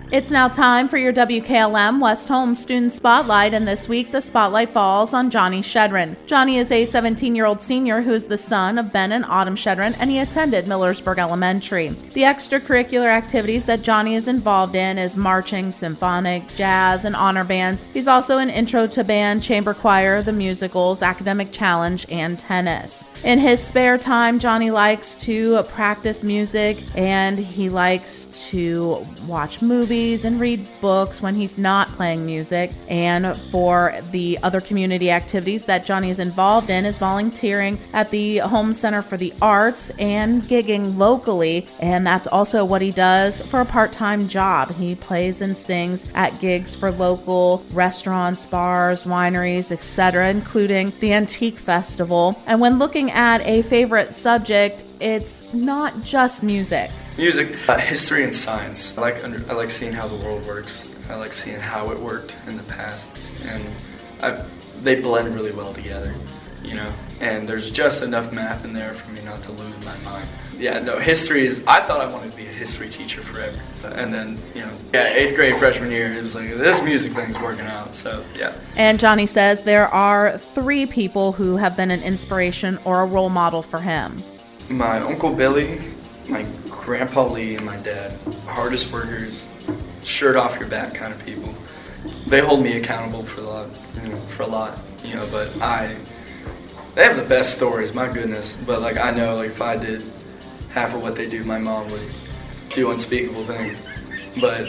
It's now time for your WKLM West Home Student Spotlight, and this week the spotlight falls on Johnny Shedrin. Johnny is a 17-year-old senior who is the son of Ben and Autumn Shedrin, and he attended Millersburg Elementary. The extracurricular activities that Johnny is involved in is marching, symphonic, jazz, and honor bands. He's also in intro to band, chamber choir, the musicals, academic challenge, and tennis. In his spare time, Johnny likes to practice music, and he likes to watch movies and read books when he's not playing music. And for the other community activities that Johnny is involved in is volunteering at the Home Center for the Arts and gigging locally. And that's also what he does for a part-time job. He plays and sings at gigs for local restaurants, bars, wineries, etc., including the Antique Festival. And when looking at a favorite subject, it's not just music. Music, history and science. I like seeing how the world works. I like seeing how it worked in the past, and they blend really well together, you know. And there's just enough math in there for me not to lose my mind. Yeah, no, history is. I thought I wanted to be a history teacher forever, and then 8th grade freshman year, it was like this music thing's working out. So yeah. And Johnny says there are 3 people who have been an inspiration or a role model for him. My Uncle Billy, my Grandpa Lee, and my dad. Hardest workers, shirt off your back kind of people. They hold me accountable for a lot, but they have the best stories, my goodness. But I know if I did half of what they do, my mom would do unspeakable things. But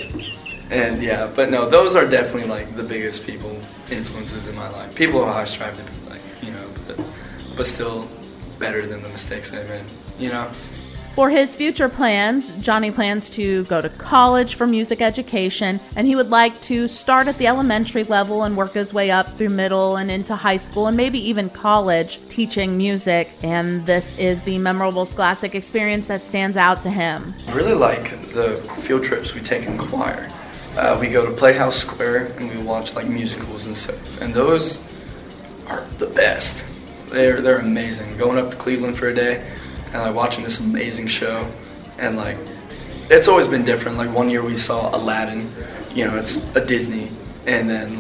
no, those are definitely the biggest influences in my life. People who I strive to be like, but still better than the mistakes they made, For his future plans, Johnny plans to go to college for music education, and he would like to start at the elementary level and work his way up through middle and into high school and maybe even college teaching music. And this is the memorable scholastic experience that stands out to him. I really like the field trips we take in choir. We go to Playhouse Square and we watch musicals and stuff, and those are the best. They're amazing. Going up to Cleveland for a day and watching this amazing show, and it's always been different. One year we saw Aladdin, it's a Disney, and then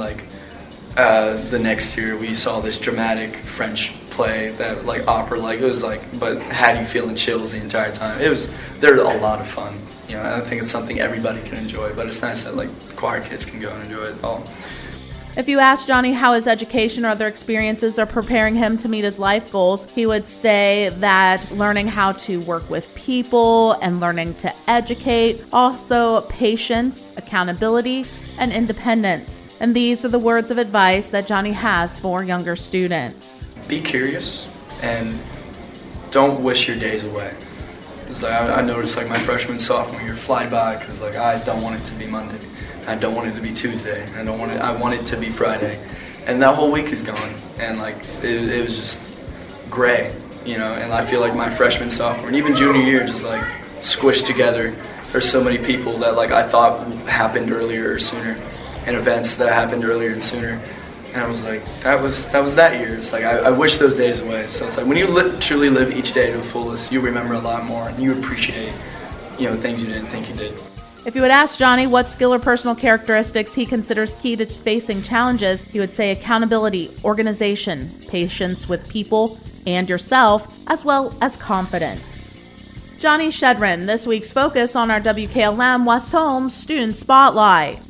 the next year we saw this dramatic French play that opera, it was but had you feeling chills the entire time. They're a lot of fun. I think it's something everybody can enjoy, but it's nice that choir kids can go and enjoy it all. If you ask Johnny how his education or other experiences are preparing him to meet his life goals, he would say that learning how to work with people and learning to educate, also patience, accountability, and independence. And these are the words of advice that Johnny has for younger students. Be curious and don't wish your days away. I noticed my freshman, sophomore year fly by because I don't want it to be Monday. I don't want it to be Tuesday. I want it to be Friday. And that whole week is gone. And it was just gray, and I feel my freshman, sophomore, and even junior year just squished together. There's so many people that I thought happened earlier or sooner, and events that happened earlier and sooner. And I was that was that year. It's I wish those days away. So it's when you truly live each day to the fullest, you remember a lot more and you appreciate, things you didn't think you did. If you would ask Johnny what skill or personal characteristics he considers key to facing challenges, he would say accountability, organization, patience with people and yourself, as well as confidence. Johnny Shedrin, this week's focus on our WKLM West Home Student Spotlight.